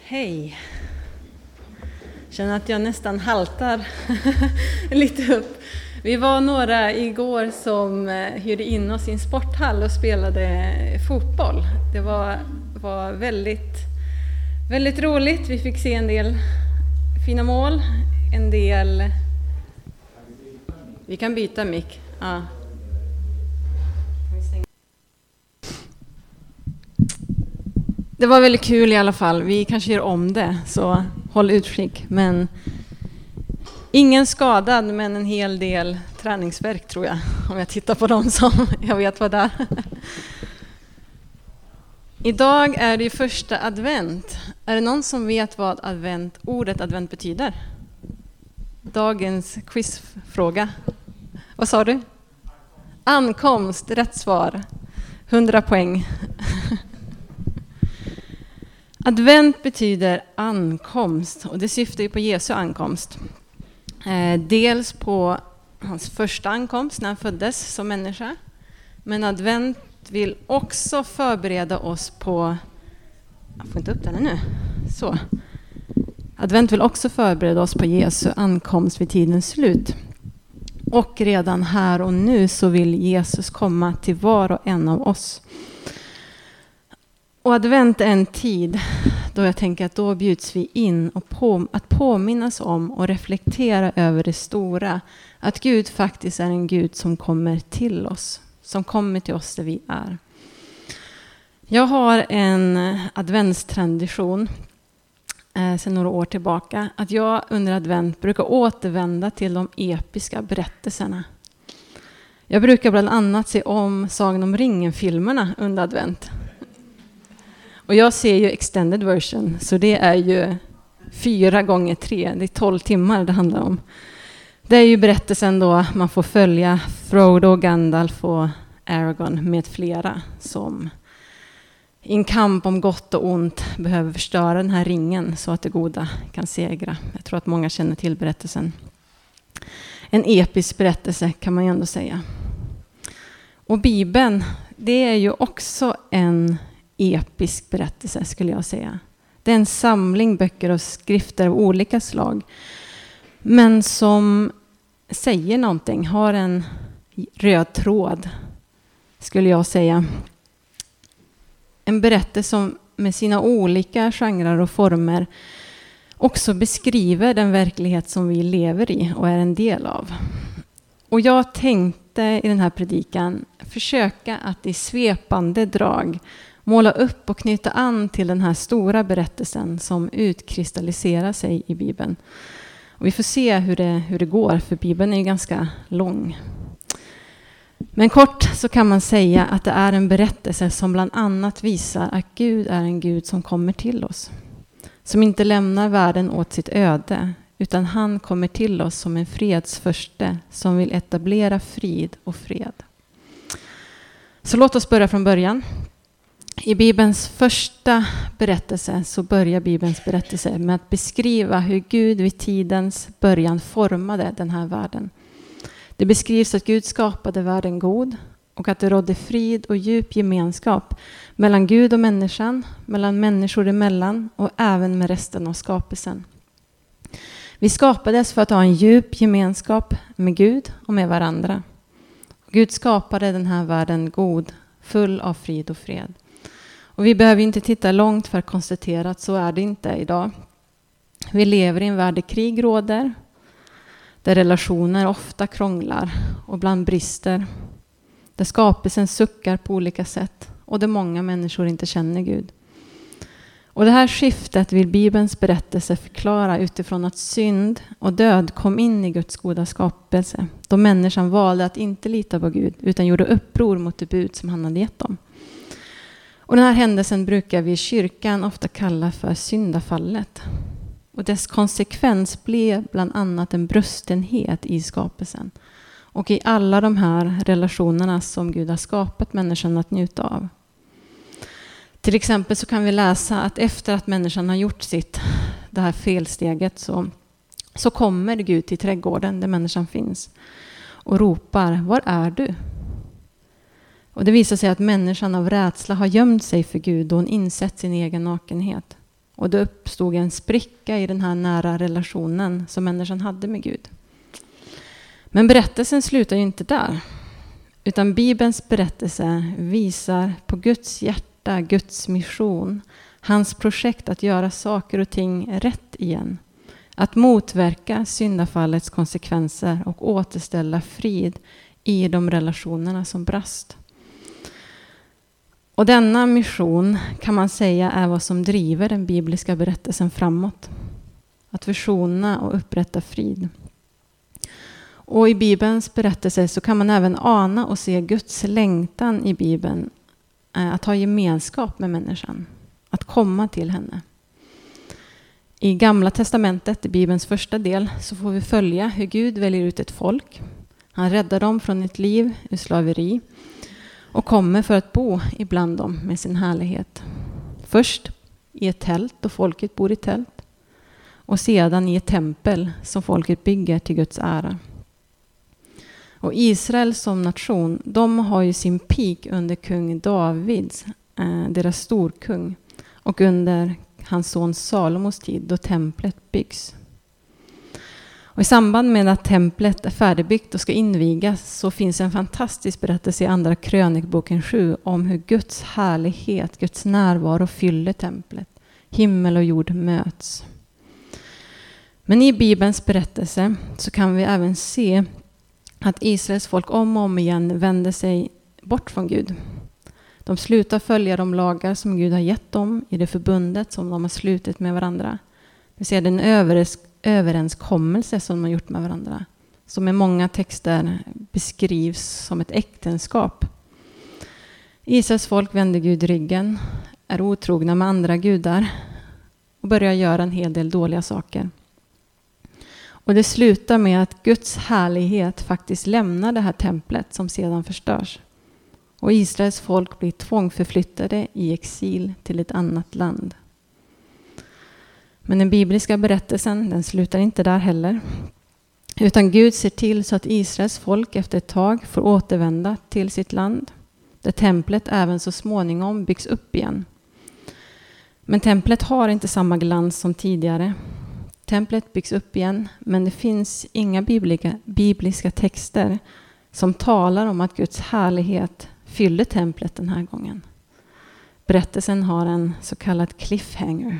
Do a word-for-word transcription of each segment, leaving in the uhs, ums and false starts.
Hej. Känner att jag nästan haltar lite upp. Vi var några igår som hyrde in oss i en sporthall och spelade fotboll. Det var, var väldigt, väldigt roligt. Vi fick se en del fina mål, en del... Vi kan byta mick. Ja. Det var väldigt kul i alla fall. Vi kanske gör om det, så håll utkik. Men ingen skadad, men en hel del träningsvärk tror jag. Om jag tittar på dem som jag vet vad det är. Idag är det ju första advent. Är det någon som vet vad advent, ordet advent betyder? Dagens quizfråga. Vad sa du? Ankomst, rätt svar. hundra poäng. Advent betyder ankomst, och det syftar ju på Jesu ankomst. Eh, dels på hans första ankomst när han föddes som människa. Men advent vill också förbereda oss på... Jag får inte upp den nu. Så. Advent vill också förbereda oss på Jesu ankomst vid tidens slut. Och redan här och nu så vill Jesus komma till var och en av oss. Och advent är en tid då jag tänker att då bjuds vi in och på, att påminnas om och reflektera över det stora. Att Gud faktiskt är en Gud som kommer till oss. Som kommer till oss där vi är. Jag har en adventstradition eh, sedan några år tillbaka. Att jag under advent brukar återvända till de episka berättelserna. Jag brukar bland annat se om Sagan om ringen-filmerna under advent. Och jag ser ju extended version, så det är ju fyra gånger tre, det är tolv timmar det handlar om. Det är ju berättelsen då man får följa Frodo, Gandalf och Aragorn med flera som i en kamp om gott och ont behöver förstöra den här ringen så att det goda kan segra. Jag tror att många känner till berättelsen. En episk berättelse kan man ju ändå säga. Och Bibeln, det är ju också en episk berättelse skulle jag säga. Det är en samling böcker och skrifter av olika slag. Men som säger någonting, har en röd tråd skulle jag säga. En berättelse som med sina olika genrer och former också beskriver den verklighet som vi lever i och är en del av. Och jag tänkte i den här predikan försöka att i svepande drag måla upp och knyta an till den här stora berättelsen som utkristalliserar sig i Bibeln. Och vi får se hur det, hur det går, för Bibeln är ju ganska lång. Men kort så kan man säga att det är en berättelse som bland annat visar att Gud är en Gud som kommer till oss. Som inte lämnar världen åt sitt öde, utan han kommer till oss som en fredsförste som vill etablera frid och fred. Så låt oss börja från början. I Bibelns första berättelse så börjar Bibelns berättelse med att beskriva hur Gud vid tidens början formade den här världen. Det beskrivs att Gud skapade världen god och att det rådde frid och djup gemenskap mellan Gud och människan, mellan människor emellan och även med resten av skapelsen. Vi skapades för att ha en djup gemenskap med Gud och med varandra. Gud skapade den här världen god, full av frid och fred. Och vi behöver inte titta långt för att konstatera att så är det inte idag. Vi lever i en värld där krig råder, där relationer ofta krånglar och ibland brister, där skapelsen suckar på olika sätt och där många människor inte känner Gud. Och det här skiftet vill Bibelns berättelse förklara utifrån att synd och död kom in i Guds goda skapelse, då människan valde att inte lita på Gud utan gjorde uppror mot det bud som han hade gett dem. Och den här händelsen brukar vi i kyrkan ofta kalla för syndafallet. Och dess konsekvens blev bland annat en bröstenhet i skapelsen. Och i alla de här relationerna som Gud har skapat människan att njuta av. Till exempel så kan vi läsa att efter att människan har gjort sitt, det här felsteget, så, så kommer Gud till trädgården där människan finns. Och ropar, var är du? Och det visar sig att människan av rädsla har gömt sig för Gud och hon insett sin egen nakenhet. Och det uppstod en spricka i den här nära relationen som människan hade med Gud. Men berättelsen slutar ju inte där. Utan Bibelns berättelse visar på Guds hjärta, Guds mission. Hans projekt att göra saker och ting rätt igen. Att motverka syndafallets konsekvenser och återställa frid i de relationerna som brast. Och denna mission kan man säga är vad som driver den bibliska berättelsen framåt. Att försona och upprätta frid. Och i Bibelns berättelse så kan man även ana och se Guds längtan i Bibeln. Att ha gemenskap med människan. Att komma till henne. I Gamla testamentet, i Bibelns första del, så får vi följa hur Gud väljer ut ett folk. Han räddar dem från ett liv i slaveri. Och kommer för att bo ibland dem med sin härlighet. Först i ett tält då folket bor i tält. Och sedan i ett tempel som folket bygger till Guds ära. Och Israel som nation, de har ju sin peak under kung Davids, eh, deras storkung. Och under hans son Salomos tid då templet byggs. Och i samband med att templet är färdigbyggt och ska invigas så finns en fantastisk berättelse i andra krönikboken sju om hur Guds härlighet, Guds närvaro fyller templet. Himmel och jord möts. Men i Bibelns berättelse så kan vi även se att Israels folk om och om igen vänder sig bort från Gud. De slutar följa de lagar som Gud har gett dem i det förbundet som de har slutit med varandra. Vi ser den överenskommelse som de har gjort med varandra. Som i många texter beskrivs som ett äktenskap. Israels folk vänder Gud ryggen, är otrogna med andra gudar och börjar göra en hel del dåliga saker. Och det slutar med att Guds härlighet faktiskt lämnar det här templet som sedan förstörs. Och Israels folk blir tvångförflyttade i exil till ett annat land. Men den bibliska berättelsen, den slutar inte där heller. Utan Gud ser till så att Israels folk efter ett tag får återvända till sitt land. Där templet även så småningom byggs upp igen. Men templet har inte samma glans som tidigare. Templet byggs upp igen, men det finns inga bibliska, bibliska texter som talar om att Guds härlighet fyller templet den här gången. Berättelsen har en så kallad cliffhanger.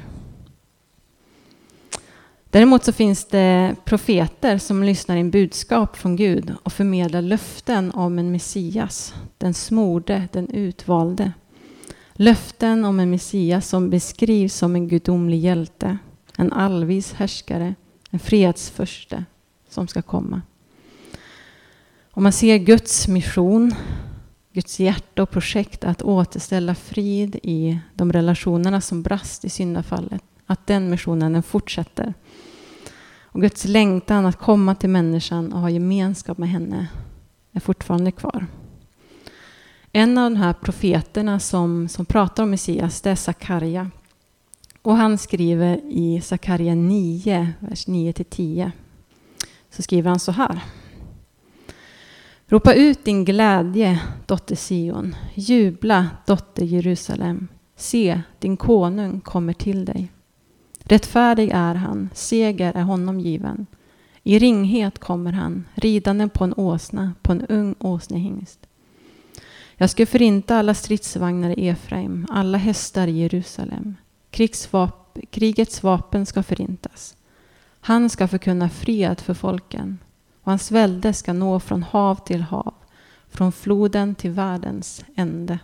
Däremot så finns det profeter som lyssnar in budskap från Gud och förmedlar löften om en Messias, den smorde, den utvalde. Löften om en Messias som beskrivs som en gudomlig hjälte, en allvis härskare, en fredsförste som ska komma. Och man ser Guds mission, Guds hjärta och projekt att återställa frid i de relationerna som brast i syndafallet. Att den missionen den fortsätter. Och Guds längtan att komma till människan och ha gemenskap med henne är fortfarande kvar. En av de här profeterna som, som pratar om Messias, det är Sakarja. Och han skriver i Sakarja nio, vers nio till tio. Så skriver han så här. Ropa ut din glädje, dotter Sion. Jubla, dotter Jerusalem. Se, din konung kommer till dig. Rättfärdig är han, seger är honom given. I ringhet kommer han, ridande på en åsna, på en ung åsnehingst. Jag ska förinta alla stridsvagnar i Efraim, alla hästar i Jerusalem. Krigsvap- krigets vapen ska förintas. Han ska förkunna fred för folken. Och hans välde ska nå från hav till hav, från floden till världens ände.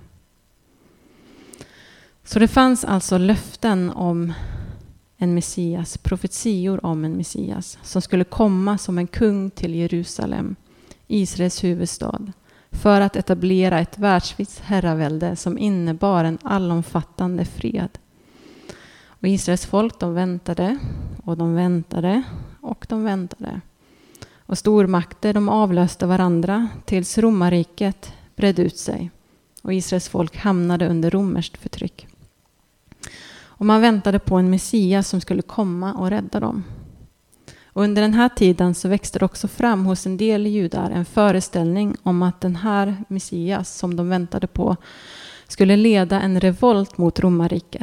Så det fanns alltså löften om en Messias, profetior om en Messias som skulle komma som en kung till Jerusalem, Israels huvudstad, för att etablera ett världsvitt herravälde som innebar en allomfattande fred. Och Israels folk, de väntade och de väntade och de väntade. Och stormakter, de avlöste varandra tills romarriket bredde ut sig. Och Israels folk hamnade under romerskt förtryck. Och man väntade på en Messias som skulle komma och rädda dem. Och under den här tiden så växte det också fram hos en del judar en föreställning om att den här Messias som de väntade på skulle leda en revolt mot romarriket.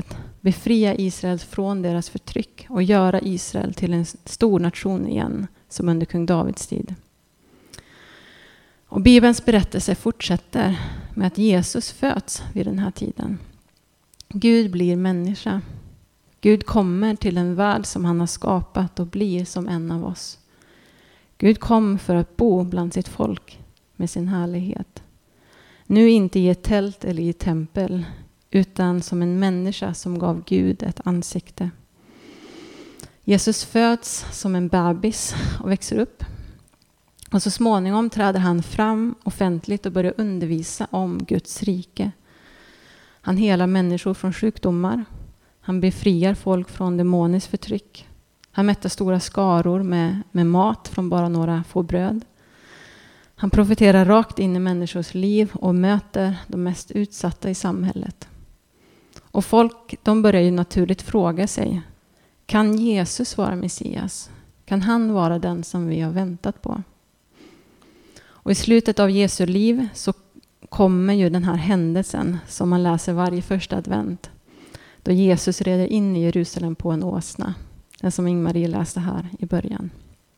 befria Israel från deras förtryck och göra Israel till en stor nation igen, som under kung Davids tid. Och Bibelns berättelse fortsätter med att Jesus föds vid den här tiden. Gud blir människa. Gud kommer till en värld som han har skapat och blir som en av oss. Gud kom för att bo bland sitt folk med sin härlighet. Nu inte i ett tält eller i ett tempel, utan som en människa som gav Gud ett ansikte. Jesus föds som en bebis och växer upp. Och så småningom träder han fram offentligt och börjar undervisa om Guds rike. Han helar människor från sjukdomar. Han befriar folk från demoniskt förtryck. Han mättar stora skaror med, med mat från bara några få bröd. Han profeterar rakt in i människors liv och möter de mest utsatta i samhället. Och folk, de börjar ju naturligt fråga sig, kan Jesus vara Messias? Kan han vara den som vi har väntat på? Och i slutet av Jesu liv så kommer ju den här händelsen som man läser varje första advent. Då Jesus reder in i Jerusalem på en åsna. Den som Ingmarie läste här i början.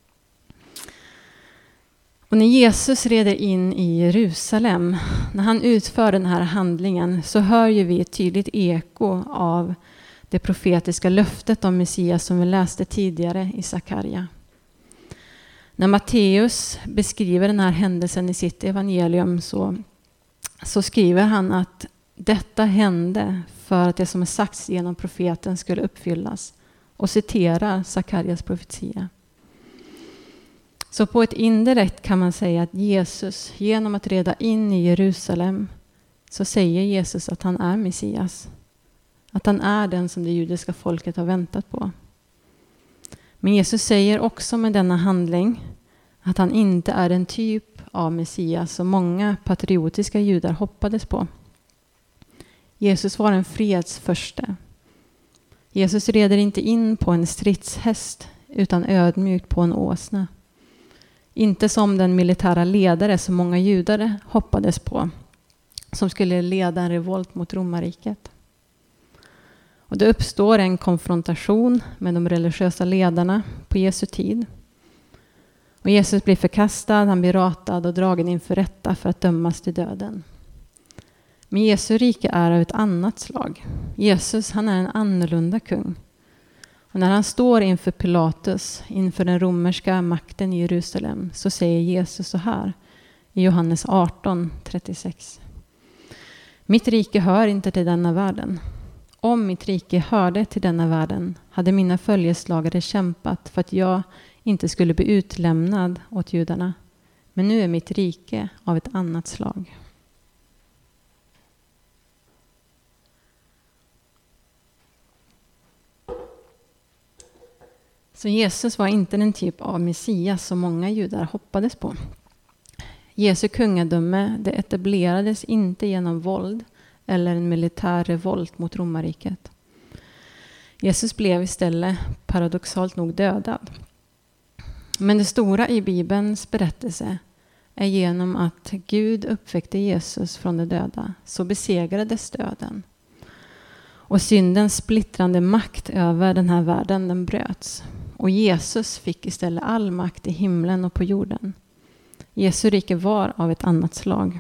Och när Jesus reder in i Jerusalem, när han utför den här handlingen, så hör ju vi ett tydligt eko av det profetiska löftet om Messias som vi läste tidigare i Sakarja. När Matteus beskriver den här händelsen i sitt evangelium så, så skriver han att detta hände för att det som är sagts genom profeten skulle uppfyllas, och citerar Sakarjas profetia. Så på ett indirekt kan man säga att Jesus, genom att reda in i Jerusalem, så säger Jesus att han är Messias. Att han är den som det judiska folket har väntat på. Men Jesus säger också med denna handling att han inte är den typ av Messias som många patriotiska judar hoppades på. Jesus var en fredsförste. Jesus reder inte in på en stridshäst utan ödmjukt på en åsna. Inte som den militära ledare som många judar hoppades på, som skulle leda en revolt mot romarriket. Och det uppstår en konfrontation med de religiösa ledarna på Jesu tid. Och Jesus blir förkastad, han blir ratad och dragen inför rätta för att dömas till döden. Men Jesu rike är av ett annat slag. Jesus, han är en annorlunda kung. Och när han står inför Pilatus, inför den romerska makten i Jerusalem, så säger Jesus så här i Johannes arton trettiosex. Mitt rike hör inte till denna världen. Om mitt rike hörde till denna världen hade mina följeslagare kämpat för att jag inte skulle bli utlämnad åt judarna. Men nu är mitt rike av ett annat slag. Så Jesus var inte den typ av Messias som många judar hoppades på. Jesu kungadöme, det etablerades inte genom våld eller en militär revolt mot romarriket. Jesus blev istället paradoxalt nog dödad. Men det stora i Bibelns berättelse är genom att Gud uppväckte Jesus från de döda, så besegrades döden. Och syndens splittrande makt över den här världen, den bröts. Och Jesus fick istället all makt i himlen och på jorden. Jesu rike var av ett annat slag.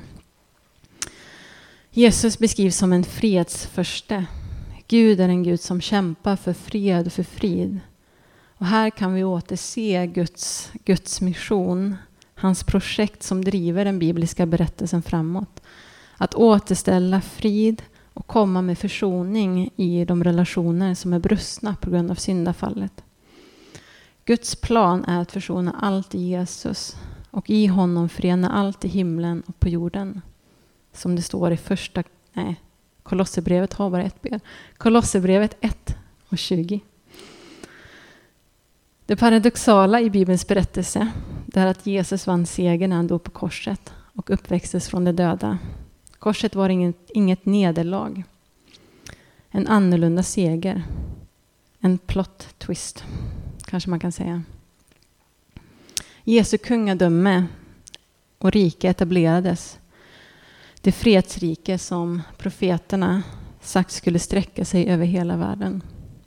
Jesus beskrivs som en fredsförste. Gud är en Gud som kämpar för fred och för frid. Och här kan vi återse Guds, Guds mission, hans projekt som driver den bibliska berättelsen framåt. Att återställa frid och komma med försoning i de relationer som är brustna på grund av syndafallet. Guds plan är att försona allt i Jesus och i honom förena allt i himlen och på jorden. Som det står i första, nej, Kolosserbrevet har bara ett ben. Kolosserbrevet ett och tjugo. Det paradoxala i Bibelns berättelse är att Jesus vann seger när han dog på korset och uppväxtes från de döda. Korset var inget, inget nederlag. En annorlunda seger. En plot twist, kanske man kan säga. Jesu kungadöme och rike etablerades. Det fredsrike som profeterna sagt skulle sträcka sig över hela världen.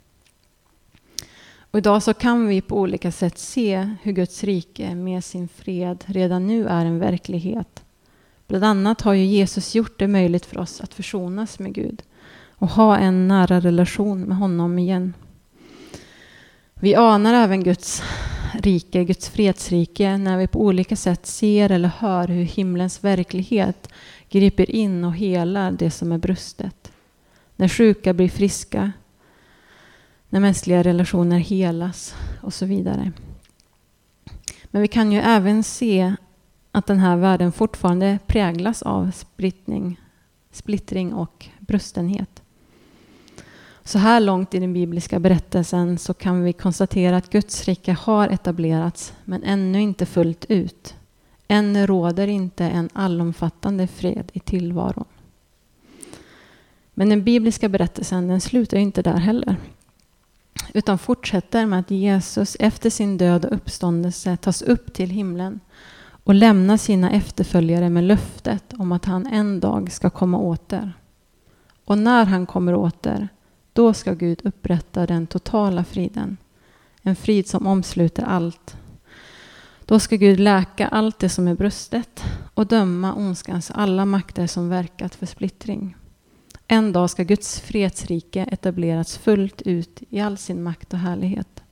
Och idag så kan vi på olika sätt se hur Guds rike med sin fred redan nu är en verklighet. Bland annat har ju Jesus gjort det möjligt för oss att försonas med Gud och ha en nära relation med honom igen. Vi anar även Guds rike, Guds fredsrike, när vi på olika sätt ser eller hör hur himlens verklighet griper in och helar det som är brustet. När sjuka blir friska, när mänskliga relationer helas och så vidare. Men vi kan ju även se att den här världen fortfarande präglas av splittring, splittring och brustenhet. Så här långt i den bibliska berättelsen så kan vi konstatera att Guds rike har etablerats men ännu inte fullt ut. Än råder inte en allomfattande fred i tillvaron. Men den bibliska berättelsen den slutar inte där heller. Utan fortsätter med att Jesus efter sin död och uppståndelse tas upp till himlen och lämnar sina efterföljare med löftet om att han en dag ska komma åter. Och när han kommer åter, då ska Gud upprätta den totala friden. En frid som omsluter allt. Då ska Gud läka allt det som är brustet och döma ondskans alla makter som verkat för splittring. En dag ska Guds fredsrike etableras fullt ut i all sin makt och härlighet.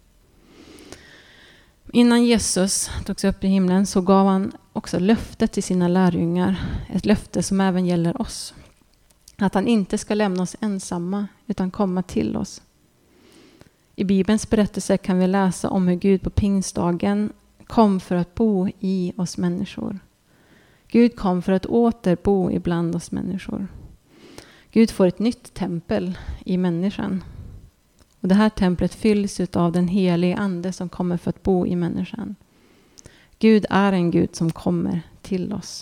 Innan Jesus togs upp i himlen så gav han också löftet till sina lärjungar. Ett löfte som även gäller oss. Att han inte ska lämna oss ensamma utan komma till oss. I Bibelns berättelse kan vi läsa om hur Gud på pingstdagen kom för att bo i oss människor. Gud kom för att åter bo ibland oss människor. Gud får ett nytt tempel i människan. Och det här templet fylls av den helige ande som kommer för att bo i människan. Gud är en Gud som kommer till oss.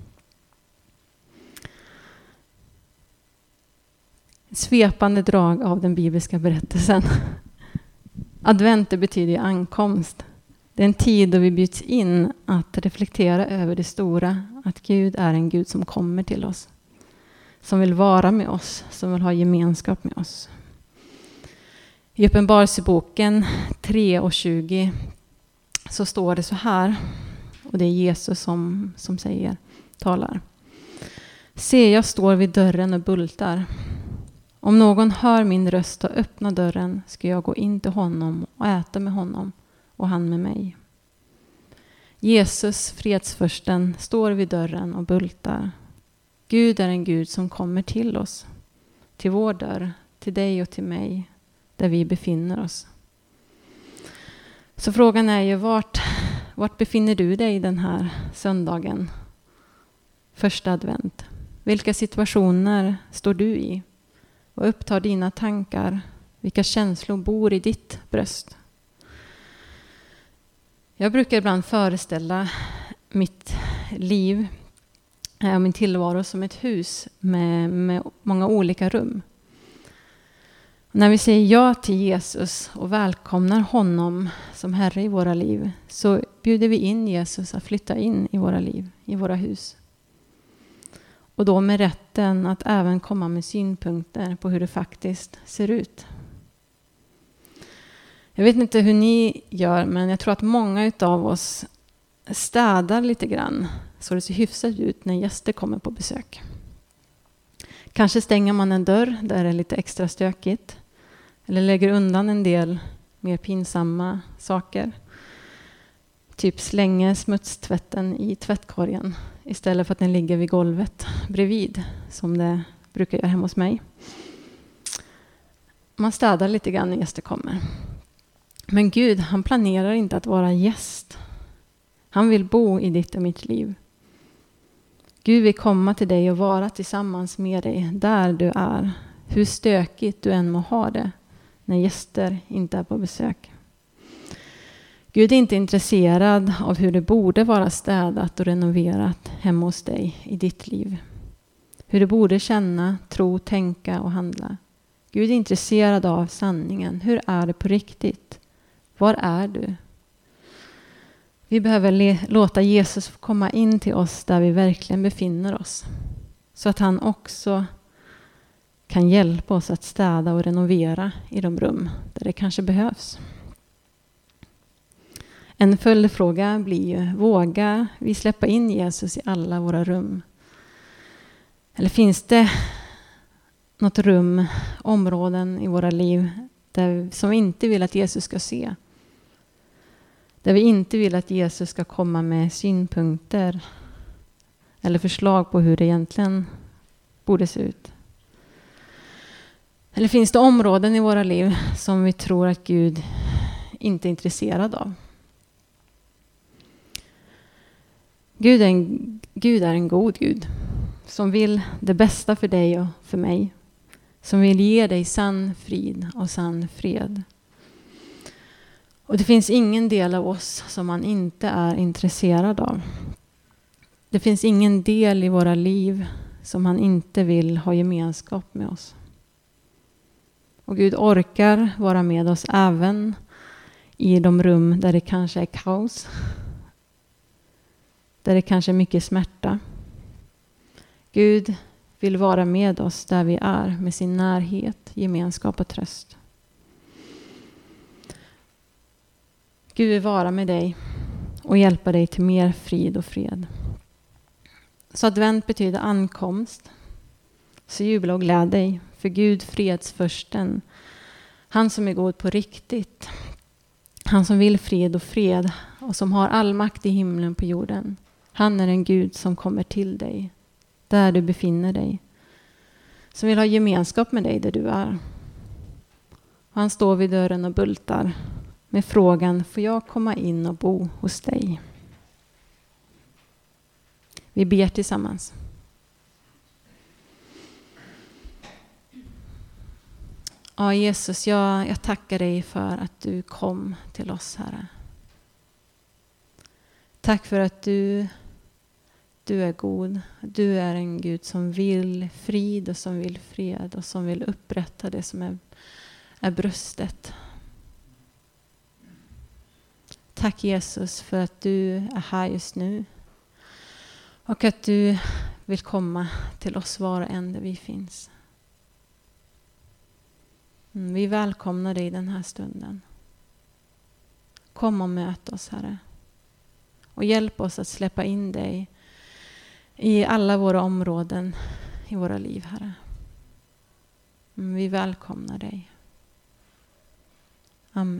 Svepande drag av den bibliska berättelsen. Advent betyder ankomst. Det är en tid då vi bjuds in att reflektera över det stora. Att Gud är en Gud som kommer till oss. Som vill vara med oss. Som vill ha gemenskap med oss. I Uppenbarelseboken tre och tjugo så står det så här. Och det är Jesus som, som säger, talar. Se, jag står vid dörren och bultar. Om någon hör min röst och öppnar dörren ska jag gå in till honom och äta med honom och han med mig. Jesus, fredsfursten, står vid dörren och bultar. Gud är en Gud som kommer till oss, till vår dörr, till dig och till mig, där vi befinner oss. Så frågan är ju, vart, vart befinner du dig den här söndagen? Första advent. Vilka situationer står du i? Vad upptar dina tankar? Vilka känslor bor i ditt bröst? Jag brukar ibland föreställa mitt liv och min tillvaro som ett hus med, med många olika rum. När vi säger ja till Jesus och välkomnar honom som Herre i våra liv så bjuder vi in Jesus att flytta in i våra liv, i våra hus. Och då med rätten att även komma med synpunkter på hur det faktiskt ser ut. Jag vet inte hur ni gör, men jag tror att många av oss städar lite grann så det ser hyfsat ut när gäster kommer på besök. Kanske stänger man en dörr där det är lite extra stökigt. Eller lägger undan en del mer pinsamma saker. Typ slänger smutstvätten i tvättkorgen istället för att den ligger vid golvet bredvid, som det brukar göra hemma hos mig. Man städar lite grann när gäster kommer. Men Gud, han planerar inte att vara gäst. Han vill bo i ditt och mitt liv. Gud vill komma till dig och vara tillsammans med dig där du är. Hur stökigt du än må ha det när gäster inte är på besök. Gud är inte intresserad av hur det borde vara städat och renoverat hemma hos dig i ditt liv. Hur du borde känna, tro, tänka och handla. Gud är intresserad av sanningen. Hur är det på riktigt? Var är du? Vi behöver le- låta Jesus komma in till oss där vi verkligen befinner oss. Så att han också kan hjälpa oss att städa och renovera i de rum där det kanske behövs. En följdfråga blir ju, vågar vi släppa in Jesus i alla våra rum? Eller finns det något rum, områden i våra liv där, som vi inte vill att Jesus ska se? Där vi inte vill att Jesus ska komma med synpunkter eller förslag på hur det egentligen borde se ut. Eller finns det områden i våra liv som vi tror att Gud inte är intresserad av? Gud är en, Gud är en god Gud som vill det bästa för dig och för mig. Som vill ge dig sann frid och sann fred. Och det finns ingen del av oss som han inte är intresserad av. Det finns ingen del i våra liv som han inte vill ha gemenskap med oss. Och Gud orkar vara med oss även i de rum där det kanske är kaos. Där det kanske är mycket smärta. Gud vill vara med oss där vi är med sin närhet, gemenskap och tröst. Gud vill vara med dig och hjälpa dig till mer frid och fred. Så advent betyder ankomst. Så jubla och gläd dig, för Gud fredsförsten. Han som är god på riktigt. Han som vill fred och fred och som har all makt i himlen på jorden. Han är en Gud som kommer till dig, där du befinner dig. Som vill ha gemenskap med dig där du är. Han står vid dörren och bultar med frågan, får jag komma in och bo hos dig? Vi ber tillsammans. Ja, Jesus, jag, jag tackar dig för att du kom till oss, Herre. Tack för att du, du är god. Du är en Gud som vill frid och som vill fred och som vill upprätta det som är, är bröstet. Tack Jesus för att du är här just nu. Och att du vill komma till oss var och en där vi finns. Mm, vi välkomnar dig den här stunden. Kom och möt oss, Herre. Och hjälp oss att släppa in dig i alla våra områden i våra liv, Herre. Mm, vi välkomnar dig. Amen.